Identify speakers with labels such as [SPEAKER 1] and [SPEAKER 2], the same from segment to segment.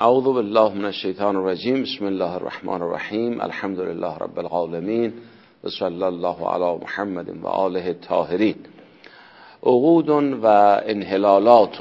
[SPEAKER 1] اعوذ بالله من الشیطان الرجیم. بسم الله الرحمن الرحیم. الحمد لله رب العالمین و صلی الله علی محمد و آله الطاهرین. عقود و انحلالات.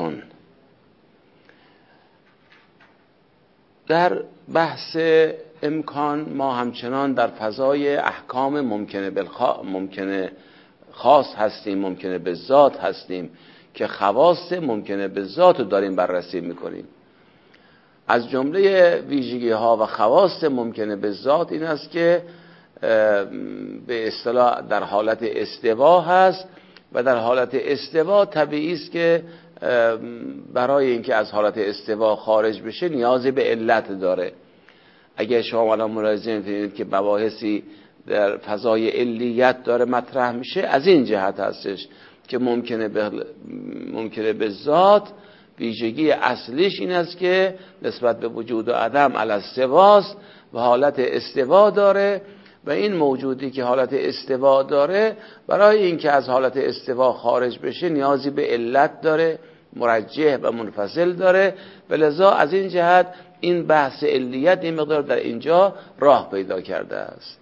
[SPEAKER 1] در بحث امکان ما همچنان در فضای احکام ممکنه خاص هستیم، ممکنه به ذات هستیم که خواص ممکنه به ذات رو داریم بررسی میکنیم. از جمله ویژگی ها و خواص ممکنه به ذات این است که به اصطلاح در حالت استوا هست و در حالت استوا طبیعی است که برای اینکه از حالت استوا خارج بشه نیازی به علت داره. اگر شما الان ملاحظه می‌کنید که مباحثی در فضای علیت داره مطرح میشه، از این جهت هستش که ممکنه به ذات ویژگی اصلیش این است که نسبت به وجود و عدم علی استواست و حالت استوا داره و این موجودی که حالت استوا داره برای اینکه از حالت استوا خارج بشه نیازی به علت داره، مرجح و منفصل داره و لذا از این جهت این بحث علیت این مقدار در اینجا راه پیدا کرده است.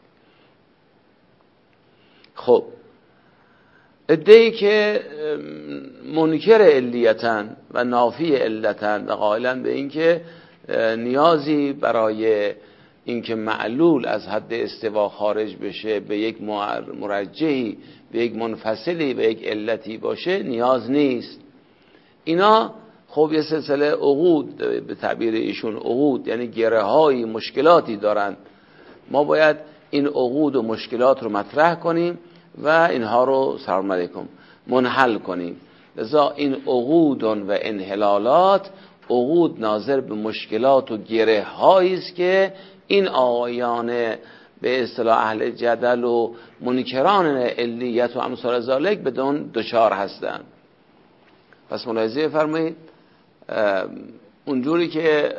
[SPEAKER 1] خب ادعی که منکر علیتن و نافی علتن و قائلن به اینکه نیازی برای اینکه معلول از حد استوا خارج بشه به یک مرجحی، به یک منفصلی، به یک علتی باشه نیاز نیست. اینا خب یه سلسله عقود، به تعبیر ایشون عقود یعنی گره های مشکلاتی دارن. ما باید این عقود و مشکلات رو مطرح کنیم و اینها رو سلام علیکم منحل کنیم. لذا این عقود و انحلالات، عقود ناظر به مشکلات و گره هایی است که این آقایان به اصطلاح اهل جدل و منکران علیت و امثال ذالک بدون دچار هستند. پس ملاحظه فرمایید اونجوری که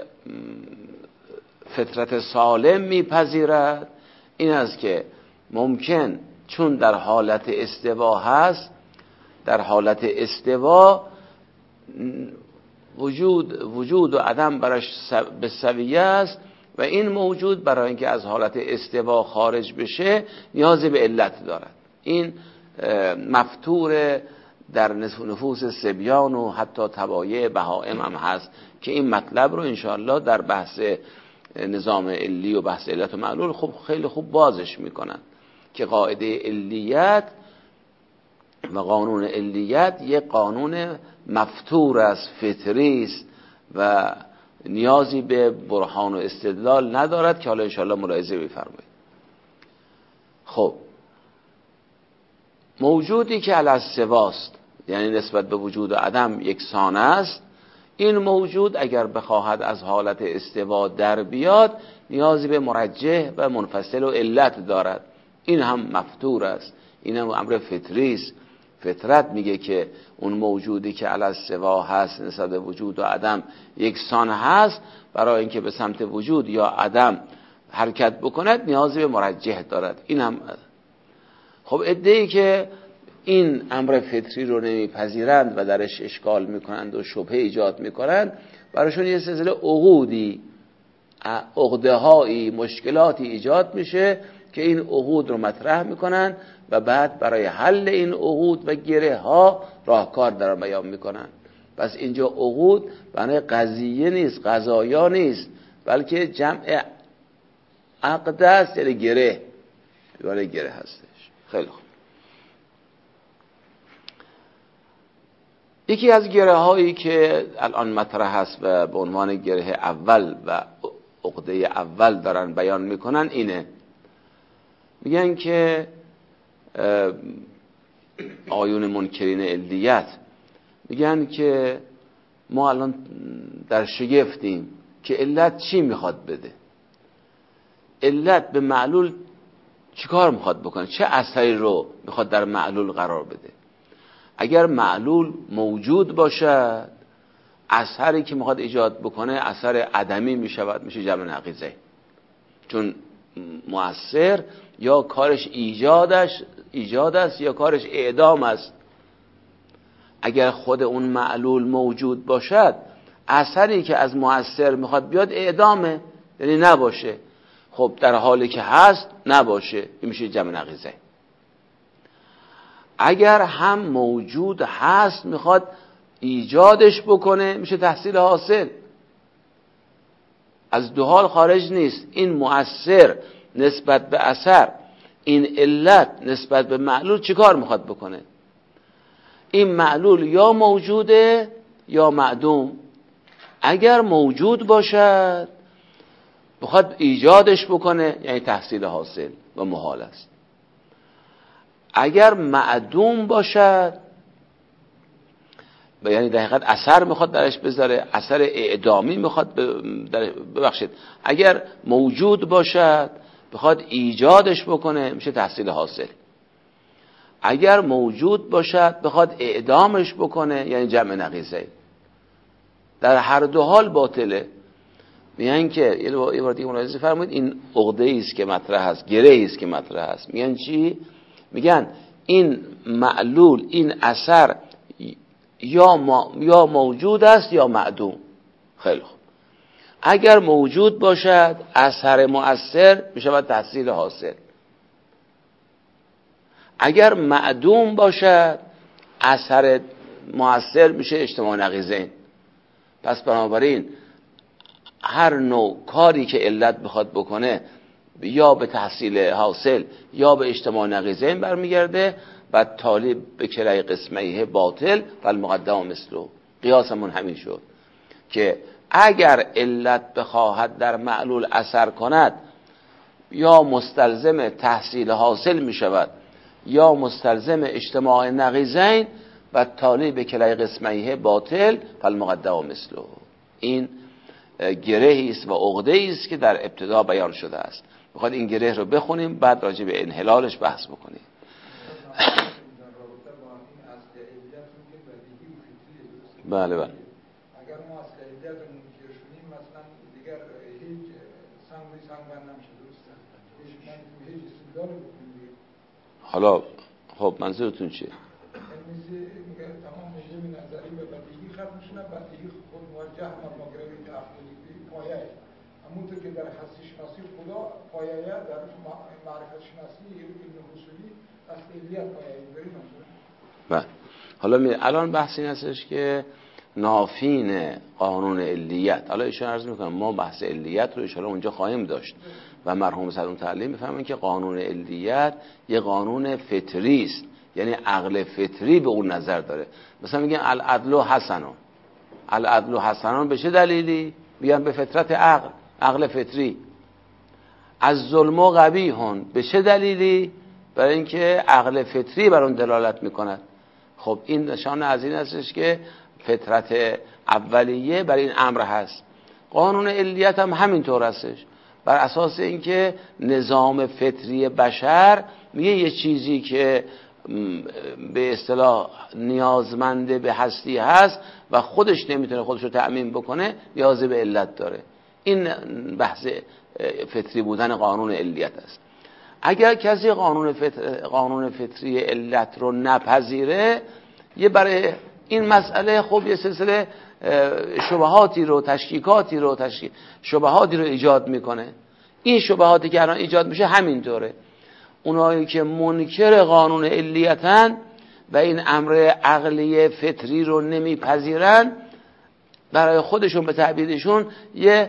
[SPEAKER 1] فطرت سالم میپذیرد این است که ممکن چون در حالت استوا هست، در حالت استوا وجود و عدم براش به سویه است و این موجود برای اینکه از حالت استوا خارج بشه نیازی به علت دارد. این مفتور در نفوس صبیان و حتی طبایع بهائم هم هست که این مطلب رو انشاءالله در بحث نظام علی و بحث علت و معلول خیلی خوب بازش میکنن که قاعده علیت و قانون علیت یک قانون مفتور است، فطری است و نیازی به برهان و استدلال ندارد که حالا انشاءالله ملاحظه بفرمایید. خب موجودی که علی السواست یعنی نسبت به وجود و عدم یکسان است، این موجود اگر بخواهد از حالت استوا در بیاد نیازی به مرجح و منفصل و علت دارد. این هم مفتور است، این هم امر فطری است. فطرت میگه که اون موجودی که علی السوا هست نسبت به وجود و عدم یکسان هست، برای اینکه به سمت وجود یا عدم حرکت بکند نیازی به مرجح دارد. این هم خب ادعی که این امر فطری رو نمیپذیرند و درش اشکال میکنند و شبهه ایجاد میکنند، برایشون یه سلسله عقودی، عقده‌هایی، مشکلاتی ایجاد میشه که این عقود رو مطرح میکنن و بعد برای حل این عقود و گره ها راهکار در بیان میکنن. پس اینجا عقود معنی قضیه نیست، قضایا نیست، بلکه جمع عقد است، یعنی گره، یعنی گره هستش. خیلی خوب. یکی از گره هایی که الان مطرح هست و به عنوان گره اول و عقده اول دارن بیان میکنن اینه، میگن که آیون منکرین علیت میگن که ما الان در شگفتیم که علت چی میخواد بده، علت به معلول چیکار میخواد بکنه، چه اثری رو میخواد در معلول قرار بده. اگر معلول موجود باشد اثری که میخواد ایجاد بکنه اثر عدمی میشود، میشه جمع نقیضه، چون مؤثر یا کارش ایجاد است یا کارش اعدام است. اگر خود اون معلول موجود باشد اثری که از مؤثر میخواد بیاد اعدامه، یعنی نباشه. خب در حالی که هست نباشه، این میشه جمع نقیضه. اگر هم موجود هست میخواد ایجادش بکنه، میشه تحصیل حاصل. از دو حال خارج نیست. این مؤثر نسبت به اثر، این علت نسبت به معلول چیکار میخواد بکنه؟ این معلول یا موجوده یا معدوم. اگر موجود باشد بخواد ایجادش بکنه، یعنی تحصیل حاصل و محال است. اگر معدوم باشد، یعنی در حقیقت اثر میخواد درش بذاره، اثر اعدامی میخواد ببخشید، اگر موجود باشد بخواد ایجادش بکنه، میشه تحصیل حاصل. اگر موجود باشد بخواد اعدامش بکنه، یعنی جمع نقیضه. در هر دو حال باطله. میگن که یه بار دیگه ملاحظه فرمایید، این عقده است که مطرح است، گره است که مطرح است. میگن چی؟ میگن این معلول، این اثر یا موجود است یا معدوم. خیلی خوب. اگر موجود باشد اثر مؤثر میشود تحصیل حاصل. اگر معدوم باشد اثر مؤثر میشه اجتماع نقیضین. پس بنابراین هر نوع کاری که علت بخواد بکنه یا به تحصیل حاصل یا به اجتماع نقیضین برمیگرده و تالی به کرای قسمه باطل و المقدم مثله. قیاسمون همین شد که اگر علت بخواهد در معلول اثر کند، یا مستلزم تحصیل حاصل می شود یا مستلزم اجتماع نقیضین و تالی به کرای قسمه باطل و المقدم مثله. این گرهی است و عقده‌ای است که در ابتدا بیان شده است. میخواد این گره رو بخونیم، بعد راجع به انحلالش بحث بکنیم. بله بله.
[SPEAKER 2] اگر ما از قیدیت منکر شدیم، مثلا دیگر هیچ سنگ نمیشه، درسته؟ هیچ استدلال بکنیم.
[SPEAKER 1] حالا خب منظورتون چیه؟
[SPEAKER 2] میگه تمام علم نظری به بدیهی ختم شده، بدیهی خود موجه و ماگروی تحقیقی پایه. همونطور که در هستی شناسی خدا پایه، در معرفت شناسی علم حصولی از قیدیت پایه بریم.
[SPEAKER 1] بله. حالا الان بحث این هستش که نافین قانون علیت، حالا ایشون عرض میکنم ما بحث علیت رو ایشالا اونجا خواهیم داشت و مرحوم صدر تعلیم میفهمن که قانون علیت یه قانون فطری است، یعنی عقل فطری به اون نظر داره. مثلا میگن العدل حسنون، العدل حسنون به چه دلیلی؟ میگن به فطرت عقل فطری. از ظلم و قبیحون به چه دلیلی؟ برای اینکه عقل فطری بر اون دلالت میکند. خب این نشانه از این هستش که فطرت اولیه بر این امر هست. قانون علیت هم همینطور هستش، بر اساس اینکه نظام فطری بشر میگه یه چیزی که به اصطلاح نیازمند به هستی هست و خودش نمیتونه خودش رو تأمین بکنه، نیاز به علت داره. این بحث فطری بودن قانون علیت است. اگر کسی قانون فطری علت رو نپذیره، یه برای این مسئله خب یه سلسله شبهاتی رو شبهاتی رو ایجاد میکنه. این شبهاتی که الان ایجاد میشه همینطوره. اونایی که منکر قانون علیتن و این امر عقلی فطری رو نمیپذیرن، برای خودشون به تعبیرشون یه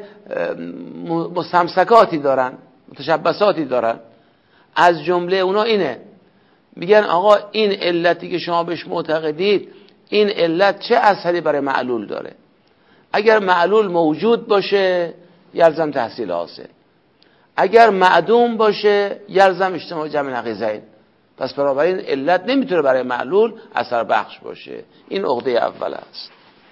[SPEAKER 1] مستمسکاتی دارن، متشبساتی دارن. از جمله اونا اینه، میگن آقا این علتی که شما بهش معتقدید، این علت چه اثری برای معلول داره؟ اگر معلول موجود باشه یلزم تحصیل حاصل، اگر معدوم باشه یلزم اجتماع جمع نقیضین. پس بنابراین علت نمیتونه برای معلول اثر بخش باشه. این عقده اول است.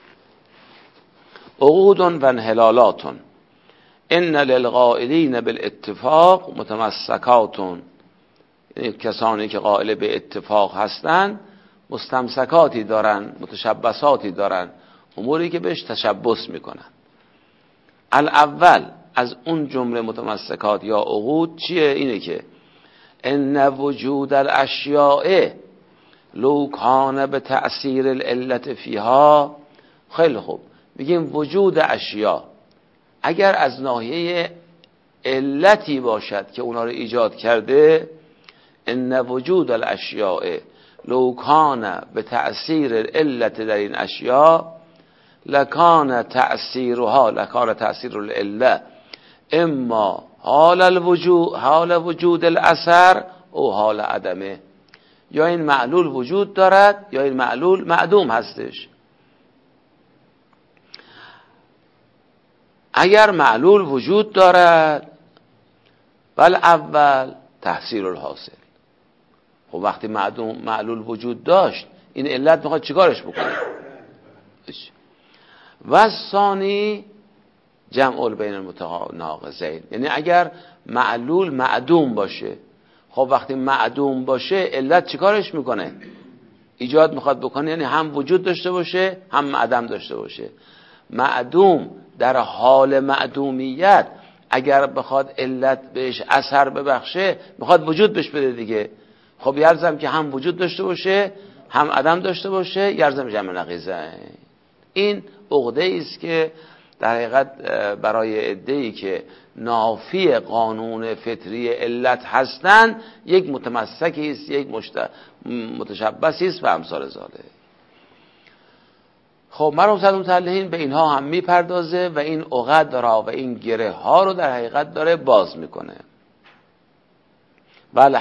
[SPEAKER 1] عقود و انحلالات ان للقائلین بالاتفاق متمسکات، یعنی کسانی که قائل به اتفاق هستند مستمسکاتی دارن، متشبساتی دارن، اموری که بهش تشبس میکنن. الاول از اون جمله متمسکات یا عقود چیه؟ اینه که ان وجود الاشیاء لو کان به تأثیر العلت فیها. خیلی خوب، میگیم وجود اشیا اگر از ناحیه علتی باشد که اونا رو ایجاد کرده، ان وجود الاشیاء لو کان به تأثیر علت در این اشیاء لکان تأثیر العله اما حال وجود الاثر او حال عدمه. یا این معلول وجود دارد یا این معلول معدوم هستش. اگر معلول وجود دارد بل اول تحصیل الحاصل. خب وقتی معلول وجود داشت این علت میخواد چیکارش بکنه؟ و ثانی جمع بین المتناقضین، یعنی اگر معلول معدوم باشه، خب وقتی معدوم باشه علت چیکارش میکنه؟ ایجاد میخواد بکنه، یعنی هم وجود داشته باشه هم عدم داشته باشه. معدوم در حال معدومیت اگر بخواد علت بهش اثر ببخشه میخواد وجود بهش بده دیگه. خب یلزم که هم وجود داشته باشه هم عدم داشته باشه، یلزم جمع نقیضین. این عقده است که در حقیقت برای عده‌ای که نافی قانون فطری علت هستند یک متمسکی است، یک متشبثی است و امثال ذالک. خب مرحوم صدر متعلقین به اینها هم میپردازه و این عقد را و این گره ها رو در حقیقت داره باز میکنه. بله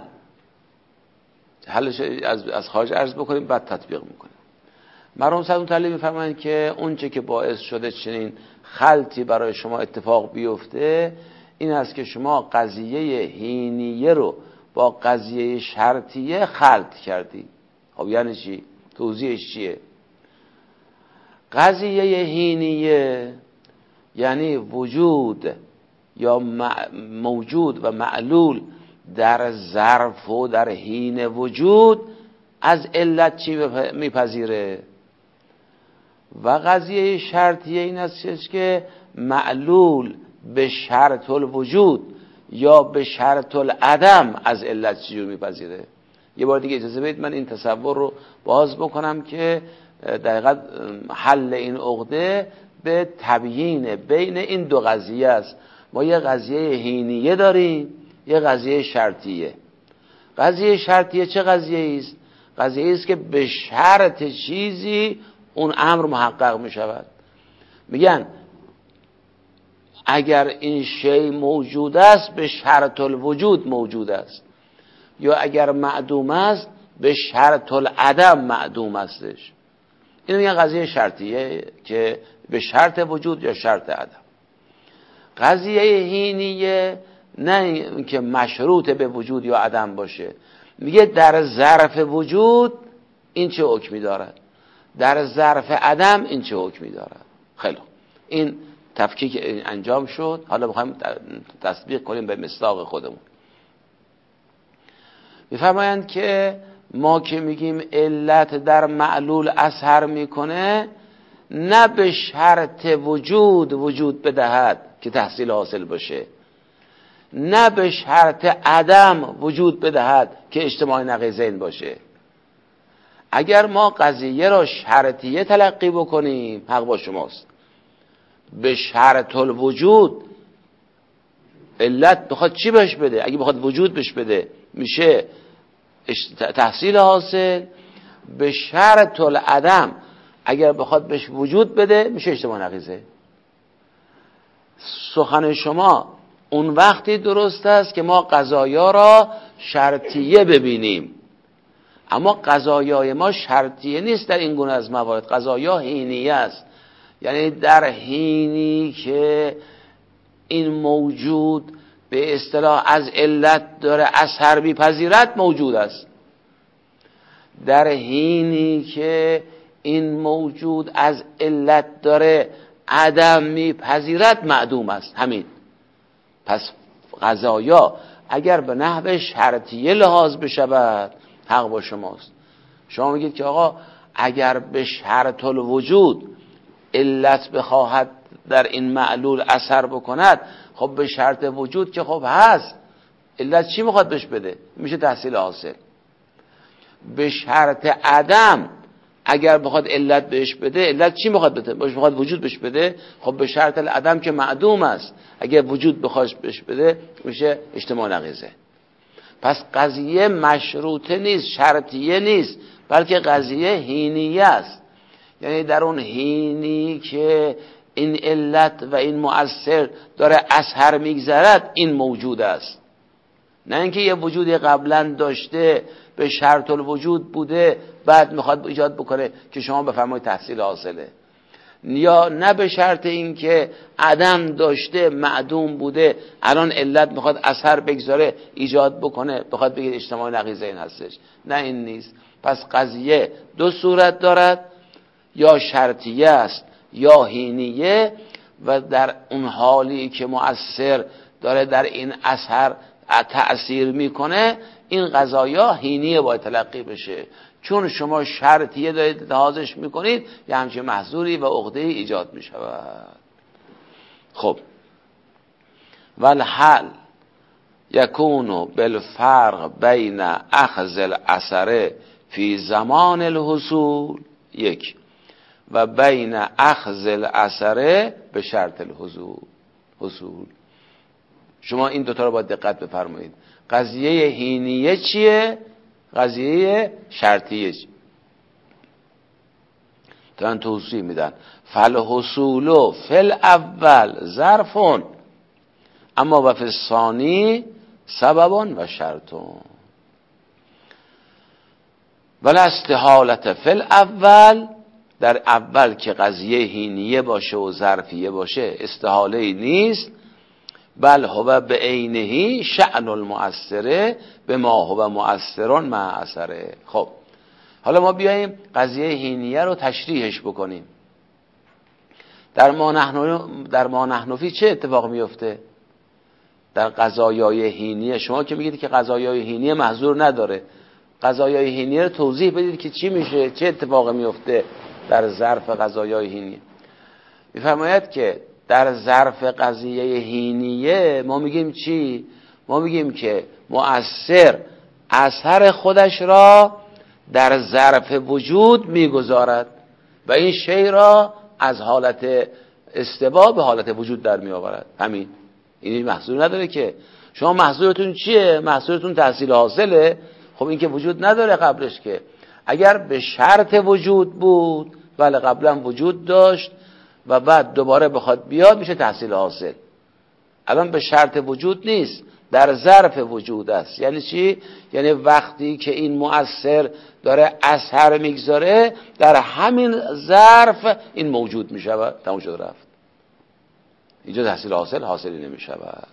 [SPEAKER 1] حلش از خارج عرض بکنیم بعد تطبیق میکنیم. مرحوم صدر متعلق میفرمایند که اون چه که باعث شده چنین خلطی برای شما اتفاق بیفته این است که شما قضیه هینیه رو با قضیه شرطیه خلط کردی. خب یعنی چی؟ توضیحش چیه؟ قضیه هینیه یعنی وجود یا موجود و معلول در ظرف و در حین وجود از علت چی میپذیره، و قضیه شرطیه این است که معلول به شرط الوجود یا به شرط العدم از علت چی میپذیره. یه بار دیگه اجازه بدید من این تصور رو باز بکنم که دقیقاً حل این عقده به تبیین بین این دو قضیه است. ما یه قضیه حینیه داریم یه قضیه شرطیه. قضیه شرطیه چه قضیه است؟ قضیه است که به شرط چیزی اون امر محقق می شود. میگن اگر این شی موجود است به شرط الوجود موجود است، یا اگر معدوم است به شرط العدم معدوم استش. این میگن قضیه شرطیه که به شرط وجود یا شرط عدم. قضیه حینیه نه اینکه مشروط به وجود یا عدم باشه، میگه در ظرف وجود این چه حکمی دارد، در ظرف عدم این چه حکمی دارد. خیلی این تفکیک انجام شد. حالا بخوایم تطبیق کنیم به مصداق خودمون. میفرمایند که ما که میگیم علت در معلول اثر میکنه نه به شرط وجود بدهد که تحصیل حاصل باشه، نه به شرط عدم وجود بدهد که اجتماع نقیضین باشه. اگر ما قضیه را شرطیه تلقی بکنیم حق با شماست. به شرط الوجود علت بخواد چی بهش بده؟ اگه بخواد وجود بهش بده میشه تحصیل حاصل. به شرط العدم اگر بخواد بهش وجود بده میشه اجتماع نقیضه. سخن شما اون وقتی درست است که ما قضایا را شرطیه ببینیم، اما قضایای ما شرطیه نیست. در این گونه از موارد قضایا حینیه است، یعنی در حینی که این موجود به اصطلاح از علت داره اثر میپذیرد موجود است، در حینی که این موجود از علت داره عدم میپذیرد معدوم است. همین. پس قضایا اگر به نحو شرطیه لحاظ بشود حق با شماست. شما میگید که آقا اگر به شرط الوجود علت بخواهد در این معلول اثر بکند، خب به شرط وجود که خب هست، علت چی میخواد بهش بده؟ میشه تحصیل حاصل. به شرط عدم اگر بخواد علت بهش بده، علت چی میخواد بده؟ بخواد وجود بهش بده، خب به شرط العدم که معدوم است. اگر وجود بخواش بهش بده میشه اجتماع نقیضه. پس قضیه مشروطه نیست، شرطیه نیست، بلکه قضیه هینیه است. یعنی در اون هینی که این علت و این مؤثر داره اثر میگذرد، این موجود است. نه اینکه یه وجودی قبلا داشته به شرط الوجود بوده بعد میخواد ایجاد بکنه که شما بفرمایید تحصیل حاصله، یا نه به شرط اینکه عدم داشته معدوم بوده الان علت میخواد اثر بگذاره ایجاد بکنه بخواد بگید اجتماع نقیضه این هستش. نه این نیست. پس قضیه دو صورت دارد، یا شرطیه است یا هینیه، و در اون حالی که مؤثر داره در این اثر تأثیر میکنه این قضایا هینیه باید تلقی بشه، چون شما شرطیه دارید اتخاذش میکنید یه همچین محظوری و عقده‌ای ایجاد میشود. خب والحل یکون بالفرق بین اخذ الاثر فی زمان الحصول یک و بین اخذ الاثر به شرط الحصول. شما این دوتا رو باید دقت بفرمایید. قضیه هینیه چیه؟ قضیه شرطیه چیه؟ دارن توضیح میدن. فالحصول فل اول ظرفون اما و فی الثانی سببون و شرطون. ولا استحالت فل اول، در اول که قضیه هینیه باشه و ظرفیه باشه استحاله ای نیست، بل هو به عینه شأن المؤثره به ما هو مؤثرون مع اثره. خب حالا ما بیاییم قضیه هینیه رو تشریحش بکنیم. در ما نحن فی چه اتفاق میفته؟ در قضایای هینیه شما که میگید که قضایای هینیه محظور نداره، قضایای هینیه رو توضیح بدید که چی میشه، چه اتفاق میفته در ظرف قضایای هینیه. میفرماید که در ظرف قضیه هینیه ما میگیم چی؟ ما میگیم که مؤثر اثر خودش را در ظرف وجود میگذارد و این شی را از حالت استوا به حالت وجود در میآورد. همین، این محصول نداره که. شما محصولتون چیه؟ محصولتون تحصیل حاصله. خب این که وجود نداره قبلش که. اگر به شرط وجود بود، بله قبلا وجود داشت و بعد دوباره بخواد بیاد میشه تحصیل حاصل. الان به شرط وجود نیست، در ظرف وجود است. یعنی چی؟ یعنی وقتی که این مؤثر داره اثر میگذاره در همین ظرف این موجود میشود. تموم شد رفت. اینجا تحصیل حاصلی نمیشود.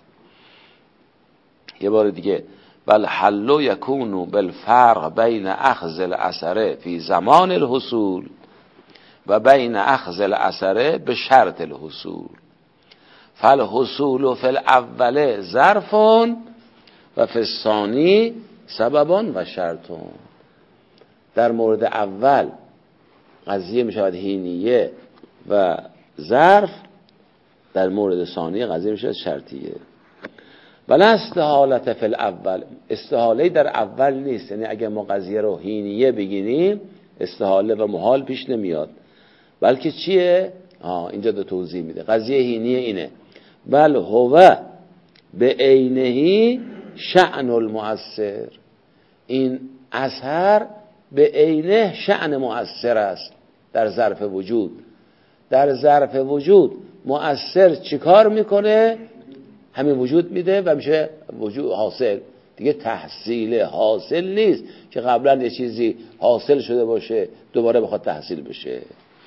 [SPEAKER 1] یه بار دیگه والحل یکون بالفرق بین اخذ الاثر فی زمان الحصول و بین اخذ الاثر به شرط الحصول. فالحصول فی الاول ظرفون و فی الثانی سببون و شرطون. در مورد اول قضیه می شود هینیه و ظرف، در مورد ثانی قضیه می شود شرطیه. ولی استحالت فی الاول، استحاله در اول نیست. یعنی اگر ما قضیه رو هینیه بگیریم استحاله و محال پیش نمیاد، بلکه چیه؟ اینجا دو توضیح میده. قضیه هینیه اینه بل هو به عینه شأن المؤثر، این اثر به عینه شأن مؤثر است در ظرف وجود. در ظرف وجود مؤثر چیکار میکنه؟ همین وجود میده و میشه وجود حاصل. دیگه تحصیل حاصل نیست که قبلا یه چیزی حاصل شده باشه دوباره بخواد تحصیل بشه.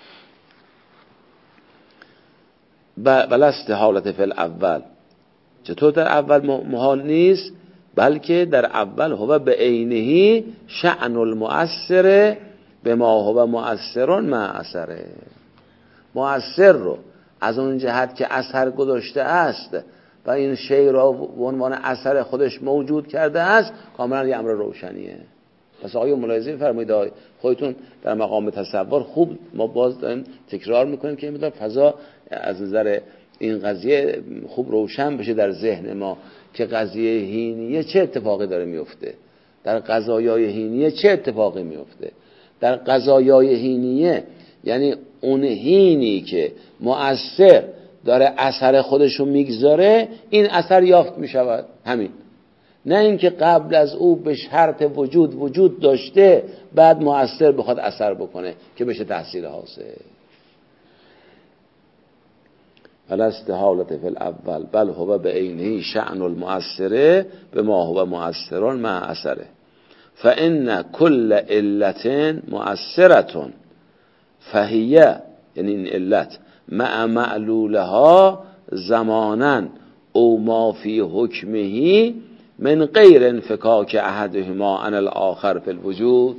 [SPEAKER 1] بل استحالت فی الاول، چطور در اول محال نیست؟ بلکه در اول هو به عینه شأن المؤثر به ما هو مؤثرون مع اثره. مؤثر رو از اون جهت که اثر گذاشته است و این شی را به عنوان اثر خودش موجود کرده است کاملا یه امر روشنیه. پس آقای ملاحظه فرمایید خودتون در مقام تصور خوب، ما باز داریم تکرار میکنیم که این فضا از نظر این قضیه خوب روشن بشه در ذهن ما که قضیه هینیه چه اتفاقی داره میفته، در قضایای هینیه چه اتفاقی میفته. در قضایای هینیه، یعنی اون هینی که مؤثر داره اثر خودشو میگذاره، این اثر یافت میشود. همین، نه اینکه قبل از او به شرط وجود داشته بعد مؤثر بخواد اثر بکنه که بشه تحصیل حاصل. ولا استحالت فی الاول بل هو به عینه شأن المؤثره به ما هو مؤثران مع اثره. فان کل علت مؤثرة فهیه، یعنی این علت، مع معلولها زمانا او ما فی حکمه من غیر انفکاک احدهما عن الاخر فی الوجود.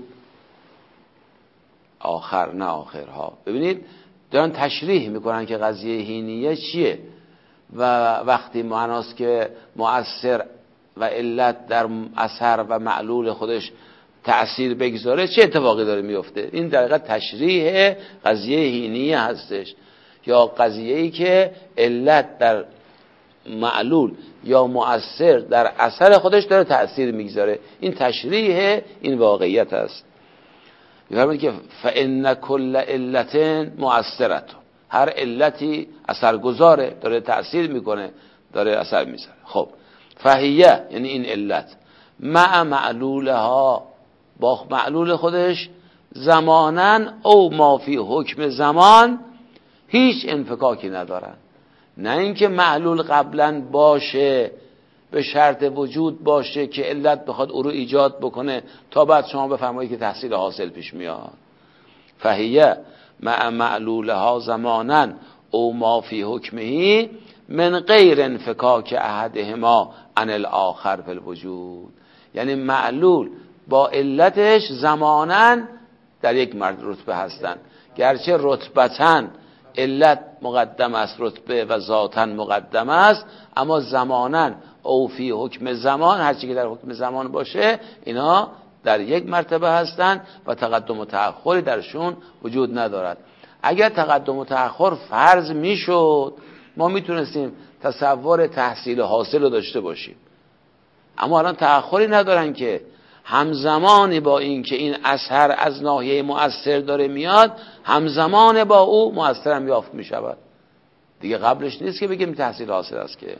[SPEAKER 1] آخر نه آخرها. ببینید دارن تشریح میکنن که قضیه هینیه چیه و وقتی معناست که مؤثر و علت در اثر و معلول خودش تأثیر بگذاره چه اتفاقی داره میفته. این در حقیقت تشریح قضیه هینیه هستش، یا قضیه‌ای که علت در معلول یا مؤثر در اثر خودش داره تأثیر میگذاره. این تشریح این واقعیت است. می‌فرماید که فإن کل علت مؤثرة، هر علتی اثرگذاره، داره تأثیر میکنه، داره اثر میذاره. خب فهیه یعنی این علت، مع معلولها، با معلول خودش، زمانن او ما فی حکم زمان، هیچ انفکاکی ندارن. نه اینکه معلول قبلا باشه به شرط وجود باشه که علت بخواد او رو ایجاد بکنه تا بعد شما بفرمایید که تحصیل حاصل پیش میاد. فهیه مع معلولها زمانا او ما فی حکمه من غیر انفکاک احدهما عن الاخر فی الوجود، یعنی معلول با علتش زمانا در یک رتبه هستند، گرچه رتبتاً علت مقدم است رتبه و ذاتاً مقدم است، اما زمانا او فی حکم زمان، هرچی که در حکم زمان باشه اینا در یک مرتبه هستند و تقدم و تأخری درشون وجود ندارد. اگر تقدم و تأخر فرض میشد ما میتونستیم تصور تحصیل حاصل رو داشته باشیم، اما الان تأخری ندارن که همزمانی با این که این اثر از ناحیه مؤثر داره میاد، همزمان با او مؤثر هم یافت میشود دیگه. قبلش نیست که بگیم تحصیل حاصل است که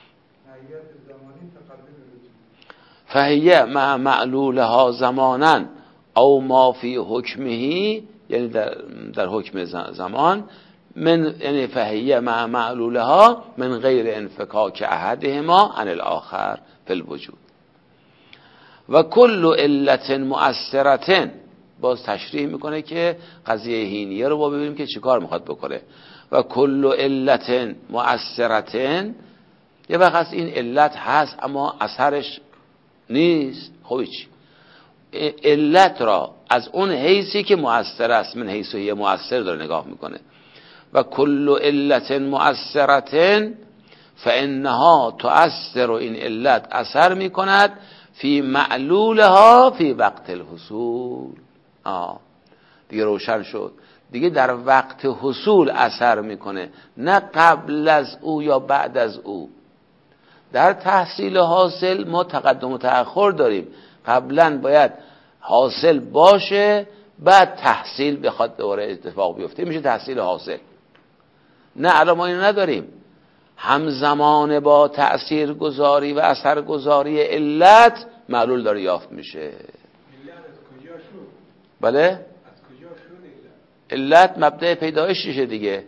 [SPEAKER 1] فهیه مع معلولها زمانا او ما فی حکمه، یعنی در حکم زمان، من یعنی فهیه مع معلولها من غیر انفکاک احدهما عن الاخر فی الوجود. و کل علت مؤثرة، باز تشریح میکنه که قضیه هینیه رو با ببینیم که چیکار میخواد بکنه. و کل علت مؤثرة، یه وقت این علت هست اما اثرش نیست. خب چی؟ علت را از اون حیثی که مؤثر است، من حیث هی مؤثر داره نگاه میکنه. و کل علت مؤثرة فانها تؤثر، این علت اثر میکند فی معلولها فی وقت الحصول. دیگه روشن شد، دیگه در وقت حصول اثر میکنه، نه قبل از او یا بعد از او. در تحصیل حاصل ما تقدم و تأخر داریم، قبلا باید حاصل باشه بعد تحصیل بخواد دوباره اتفاق بیفته، میشه تحصیل حاصل. نه الان ما اینو نداریم، همزمان با تأثیر گذاری و اثر گذاری علت معلول داره یافت میشه. علت از کجا شد؟ بله؟ از کجا شد علت؟ مبدأ پیدایششه دیگه.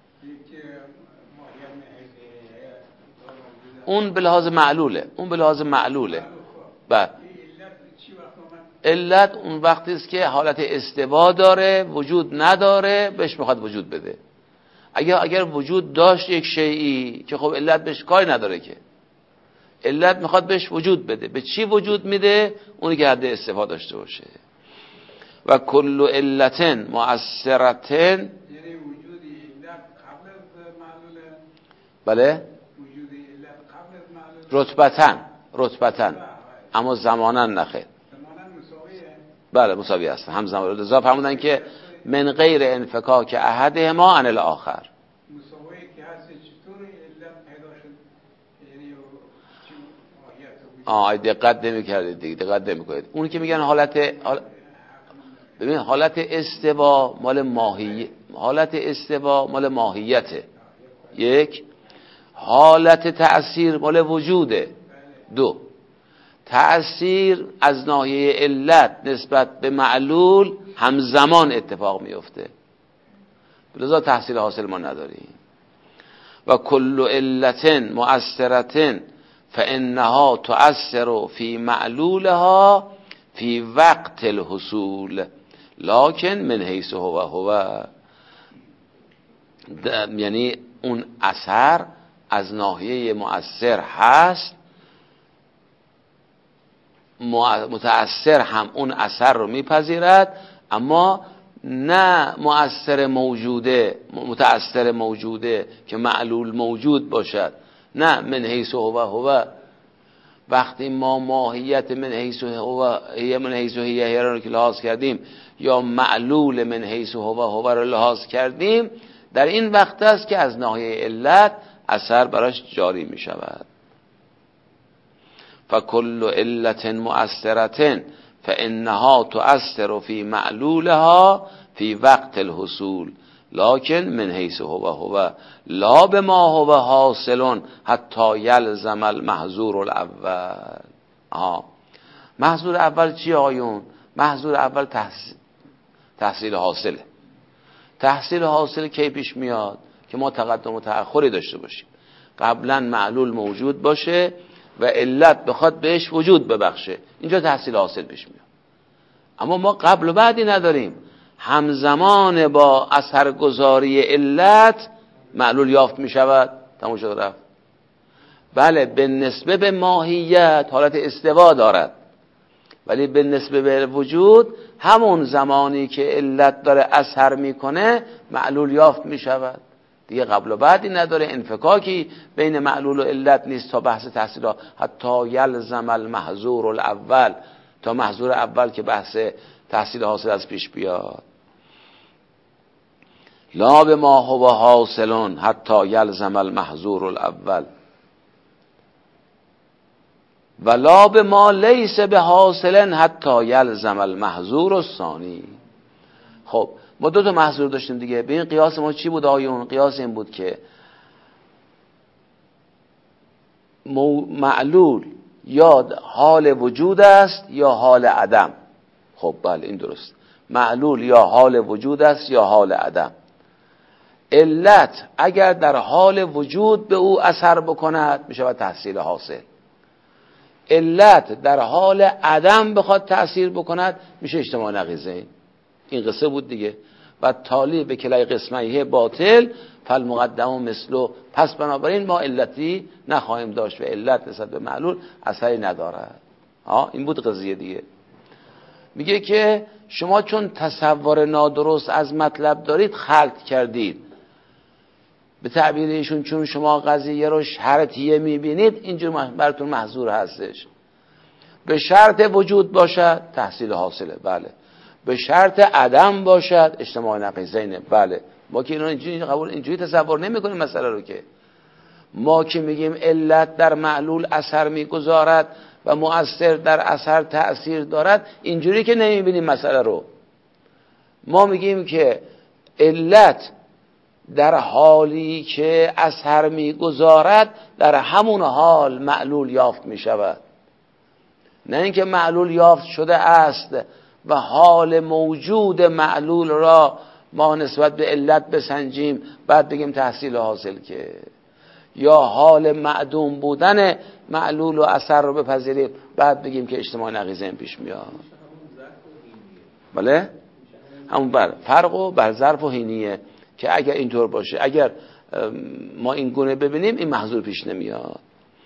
[SPEAKER 1] اون به لحاظ معلوله، اون به لحاظ معلوله. بعد علت اون وقتی است که حالت استوا داره، وجود نداره، بهش میخواد وجود بده. اگر وجود داشت یک شیئی که خب علت بهش کاری نداره که، علت میخواد بهش وجود بده. به چی وجود میده؟ اونی که حد استوا داشته باشه. و کل علت مؤثرة، یعنی وجود علت قبل از معلوله. بله، وجود علت قبل از معلوله رتبتاً اما زمانا نخیر. زمانا مساویه. بله مساوی هستن، هم زمان رضا فرمودن که من غیر انفکاک احدهما عن الاخر. مساویه که هست چطور علت پیدا شد؟ یعنی دقت نمی‌کردید دیگه، دقت نمی‌کنید. اون که میگن حالت ببین حالت استوا مال ماهیت، حالت استوا مال ماهیته، یک. حالت تأثیر مال وجوده، دو. تأثیر از ناحیه علت نسبت به معلول همزمان اتفاق میفته، لذا تحصیل حاصل ما نداریم. و کل علت مؤثرة فانها تؤثر فی معلولها فی وقت الحصول لکن من حیث هو یعنی اون اثر از ناحیه مؤثر هست، متأثر هم اون اثر رو میپذیرد، اما نه مؤثر موجوده، متأثر موجوده که معلول موجود باشد، نه من حیث هو. وقتی ما ماهیت من حیث هو من حیث هی رو که لحاظ کردیم یا معلول من حیث هو رو لحاظ کردیم، در این وقت است که از ناحیه علت اثر براش جاری می شود. فکل علت مؤثرة فانها تؤثر فی معلولها فی وقت الحصول لکن من حیث هو لا بما هو حاصل حتی یلزم المحظور الاول. محظور اول چی آیون؟ محظور اول تحصیل حاصله. تحصیل حاصل کی پیش میاد؟ که ما تقدم و تأخری داشته باشیم، قبلا معلول موجود باشه و علت بخواد بهش وجود ببخشه، اینجا تحصیل حاصل پیش میاد. اما ما قبل و بعدی نداریم، همزمان با اثرگذاری علت معلول یافت می شود، تموم شد رفت. بله به نسبه به ماهیت حالت استوا دارد، ولی به نسبه به وجود همون زمانی که علت داره اثر میکنه معلول یافت می شود دیگه، قبل و بعدی نداره، انفکاکی بین معلول و علت نیست تا بحث تحصیل حتی یلزم المحظور الاول، تا محظور اول که بحث تحصیل حاصل از پیش بیاد. لا بما هو حاصل حتی یلزم المحظور الاول و لا بما لیس بحاصل حتی یلزم المحظور الثانی. خب ما دو تا محظور داشتیم دیگه. به این قیاس ما چی بود آیون؟ قیاس این بود که معلول یا حال وجود است یا حال عدم. خب بله این درست، معلول یا حال وجود است یا حال عدم. علت اگر در حال وجود به او اثر بکند می شود تحصیل حاصل، علت در حال عدم بخواد تأثیر بکند میشه اجتماع نقیضین. این قصه بود دیگه. و تالی به کلای قسمه باطل فالمقدم مثلو، پس بنابراین ما علتی نخواهیم داشت و علت نسبت به معلول اثری ندارد. این بود قضیه دیگه. میگه که شما چون تصور نادرست از مطلب دارید خلط کردید، به تعبیر ایشون چون شما قضیه رو شرطیه میبینید اینجور براتون محظور هستش. به شرط وجود باشد تحصیل حاصله، بله. به شرط عدم باشد اجتماع نقیضینه، بله. ما که اینا اینجوری تصور نمی کنیم مسئله رو. که ما که میگیم علت در معلول اثر میگذارد و مؤثر در اثر تأثیر دارد، اینجوری که نمیبینیم مسئله رو. ما میگیم که علت در حالی که اثر میگذارد در همون حال معلول یافت میشود، نه اینکه معلول یافت شده است و حال موجود معلول را ما نسبت به علت بسنجیم بعد بگیم تحصیل حاصل، که یا حال معدوم بودن معلول و اثر رو بپذیریم بعد بگیم که اجتماع نقیضین پیش میاد. بله همون فرق بر ظرف و حینیه که اگر اینطور باشه، اگر ما این گونه ببینیم این محظور پیش نمیاد.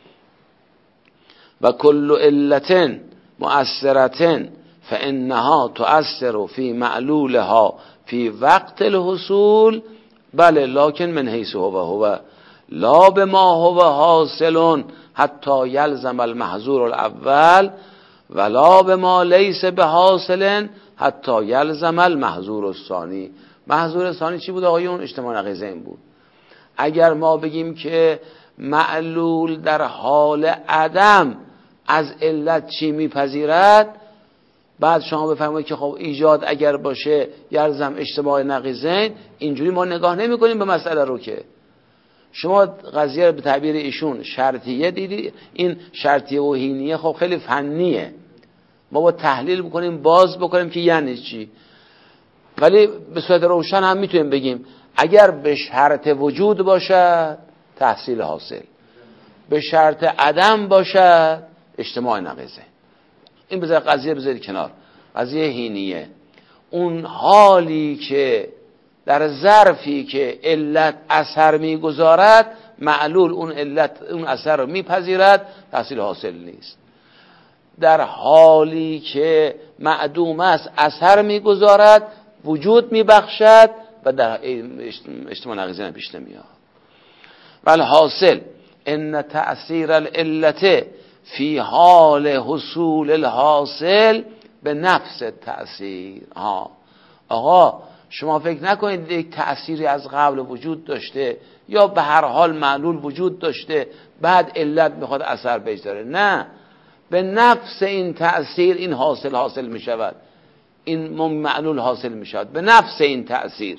[SPEAKER 1] و کل علت مؤثرة فانها تؤثر فی معلولها فی وقت الحصول، بله لکن من حیث هو لا بما هو حاصل حتی یلزم المحظور الاول ولا بما لیس بحاصل حتی یلزم المحظور الثانی. محظور ثانی چی بود آقایون؟ اجتماع نقیضین بود. اگر ما بگیم که معلول در حال عدم از علت چی میپذیرد، بعد شما بفرمایید که خب ایجاد اگر باشه یلزم اجتماع نقیضین، اینجوری ما نگاه نمی کنیم به مسئله رو. که شما قضیه رو به تعبیر ایشون شرطیه دیدی، این شرطیه و هینیه خب خیلی فنیه، ما با تحلیل بکنیم باز بکنیم که یعنی چی. ولی به صورت روشن هم میتونیم بگیم اگر به شرط وجود باشد تحصیل حاصل، به شرط عدم باشد اجتماع نقیضه. این بذار قضیه بذارید کنار، قضیه هینیه. اون حالی که در ظرفی که علت اثر میگذارد معلول اون علت اون اثر رو میپذیرد، تحصیل حاصل نیست. در حالی که معدوم است اثر میگذارد، وجود میبخشد و در اجتماع نقیضین پیش نمیاد. ولی حاصل ان تأثیر العلت فی حال حصول الحاصل به نفس تأثیر. آقا شما فکر نکنید یک تأثیری از قبل وجود داشته یا به هر حال معلول وجود داشته بعد علت میخواد اثر بگذاره. نه، به نفس این تأثیر این حاصل می شود، این معلول حاصل می شود به نفس این تأثیر.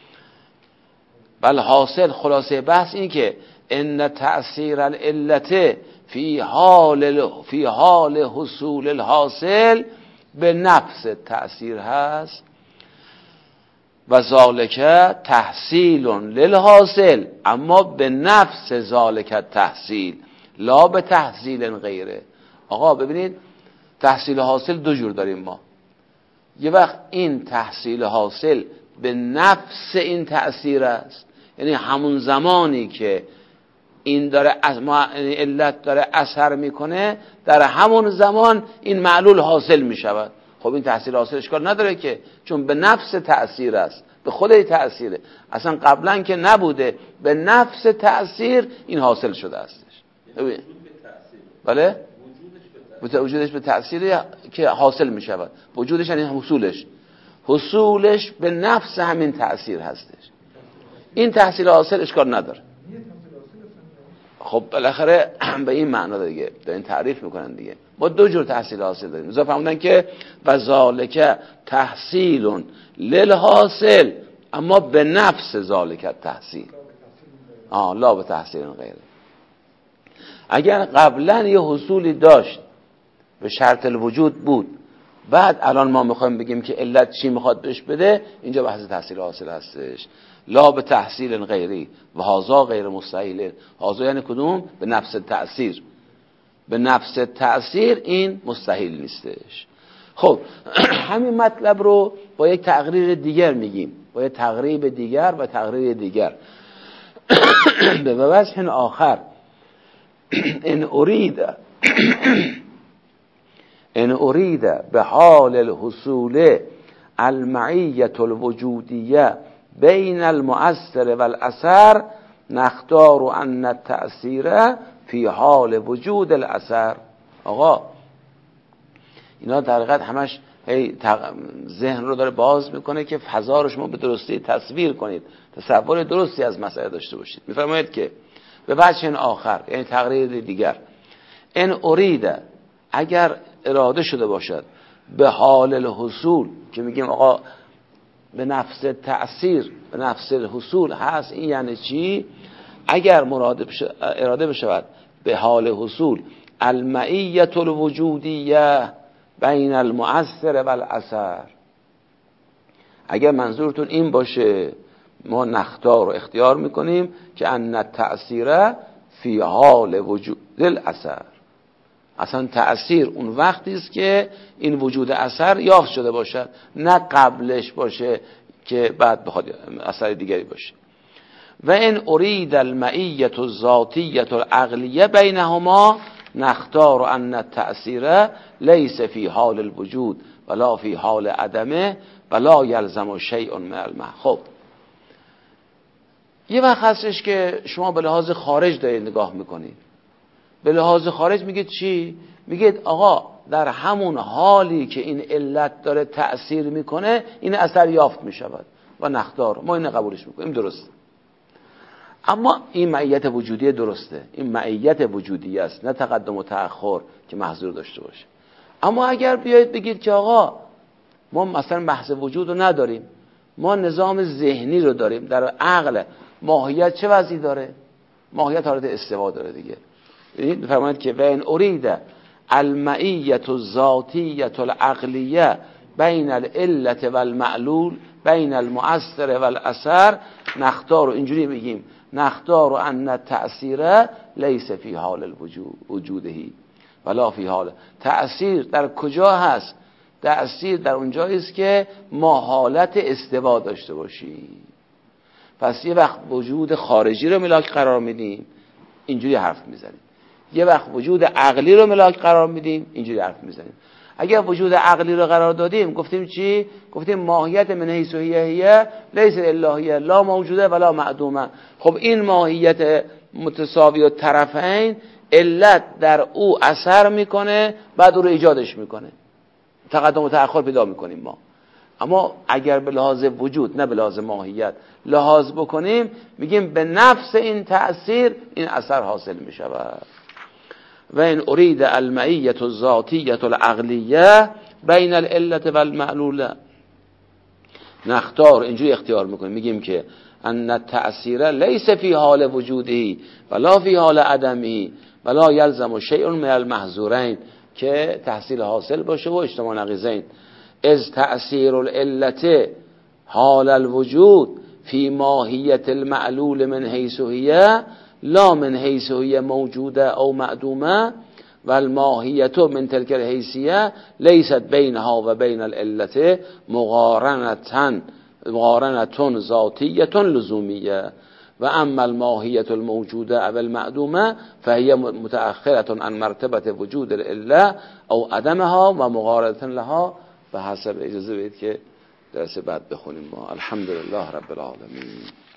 [SPEAKER 1] بل حاصل خلاصه بحث این که ان تأثیر العلت فی حال حصول الحاصل به نفس تأثیر هست و ذالک تحصیل للحاصل، اما به نفس ذالک تحصیل لا به تحصیل غیره. آقا ببینید تحصیل حاصل دو جور داریم ما. یه وقت این تحصیل حاصل به نفس این تأثیر است، یعنی همون زمانی که این داره علت داره اثر میکنه در همون زمان این معلول حاصل میشود. خب این تحصیل حاصل اشکال نداره که، چون به نفس تأثیر است، به خود تأثیره، اصلا قبلا که نبوده، به نفس تأثیر این حاصل شده استش. بله؟ وجودش به تأثیره که حاصل می شود. وجودش یعنی حصولش به نفس همین تأثیر هستش. این تحصیل حاصل اشکال نداره. خب بالاخره به این معنا دیگه دارین تعریف میکنن دیگه. ما دو جور تحصیل حاصل داریم. مثلا فهمیدن که وذالک تحصیل للحاصل اما به نفس ذالک تحصیل، لا به تحصیل غیره. اگر قبلا یه حصولی داشت به شرط الوجود بود، بعد الان ما میخوایم بگیم که علت چی میخواد بهش بده، اینجا بحث تحصیل حاصل هستش. لا به تحصیل غیری و هازا غیر مستحیل. هازا یعنی کدوم؟ به نفس تأثیر. به نفس تأثیر این مستحیل نیستش. خب همین مطلب رو با یک تقریر دیگر میگیم، با یک تقریب دیگر و تقریر دیگر. به وجه آخر ان ارید به حال الحصول المعیت الوجودیه بین المؤثر و الاثر نختار ان التأثیر فی حال وجود الاثر. آقا اینا در حقیقت همش ذهن رو داره باز میکنه که فضا رو شما به درستی تصویر کنید، تصور درستی از مسئله داشته باشید. میفرمایید که به وجه آخر، یعنی تقریر دیگر، ان ارید اگر اراده شده باشد به حال الحصول، که میگیم آقا به نفس تأثیر به نفس الحصول هست، این یعنی چی؟ اگر اراده بشود به حال حصول المعیت الوجودیه بین المؤثر و الاثر، اگر منظورتون این باشه ما نختار رو اختیار میکنیم که ان التأثیر فی حال وجود الاثر. اصلا تأثیر اون وقتی است که این وجود اثر یافت شده باشد، نه قبلش باشه که بعد بخواد اثر دیگری باشه. و ان ارید المعیت الذاتیه العقلیه بینهما نختار ان التأثیر لیس فی حال الوجود ولا فی حال عدمه ولا یلزم شیء من المحض. خب یه وقت هستش که شما به لحاظ خارج دارید نگاه میکنید. به لحاظ خارج میگید چی؟ میگید آقا در همون حالی که این علت داره تأثیر میکنه این اثر یافت میشود و نختار، ما این قبولش میکنیم، درسته. اما این معیت وجودی درسته، این معیت وجودی است، نه تقدم و تأخر که محظور داشته باشه. اما اگر بیایید بگید که آقا ما مثلا بحث وجود رو نداریم، ما نظام ذهنی رو داریم، در عقل ماهیت چه وضعی داره؟ ماهیت حالت استوا داره دیگه. ببینید فرمایید که و ان ارید المعیت الذاتیه العقلیه بین العلت و المعلول بین المؤثر و الاثر نختار، اینجوری بگیم نختار ان التأثیر لیس فی حال الوجودهی ولا فی حال. تأثیر در کجا هست؟ تأثیر در اونجایی است که ما حالت استوا داشته باشیم. پس یه وقت وجود خارجی رو ملاک قرار میدیم، اینجوری حرف میزنیم. یه وقت وجود عقلی رو ملاک قرار میدیم، اینجوری حرف میزنیم. اگر وجود عقلی رو قرار دادیم گفتیم چی؟ گفتیم ماهیت من حیث هی لیس الهیه لا موجوده ولا معدومه. خب این ماهیت متساوی و طرفین علت در او اثر میکنه، بعد او رو ایجادش میکنه، تقدم و تأخر پیدا میکنیم ما. اما اگر به لحاظ وجود نه به لحاظ ماهیت لحاظ بکنیم، میگیم به نفس این تأثیر این اثر حاصل میشود. و این ارید المعیت الذاتیه العقلیه بین العلت و المعلوله نختار، اینجوری اختیار میکنیم، میگیم که ان التأثیر لیس فی حال وجودی ولا فی حال عدمی ولا یلزم شیء من المحظورین، که تحصیل حاصل باشه و اجتماع نقیضین. از تأثیر العلت حال الوجود فی ماهیت المعلول من حیث هی لا من حیث هی موجوده او معدومه و الماهیت من تلک الحیثیه لیست بینها و بین العلت مقارنتون ذاتیه لزومیه و اما الماهیت الموجوده او المعدومه فهی متأخرة عن مرتبه وجود العله او عدمها و مقارنة لها. به حسب اجازه بدید که درس بعد بخونیم ما. الحمدلله رب العالمین.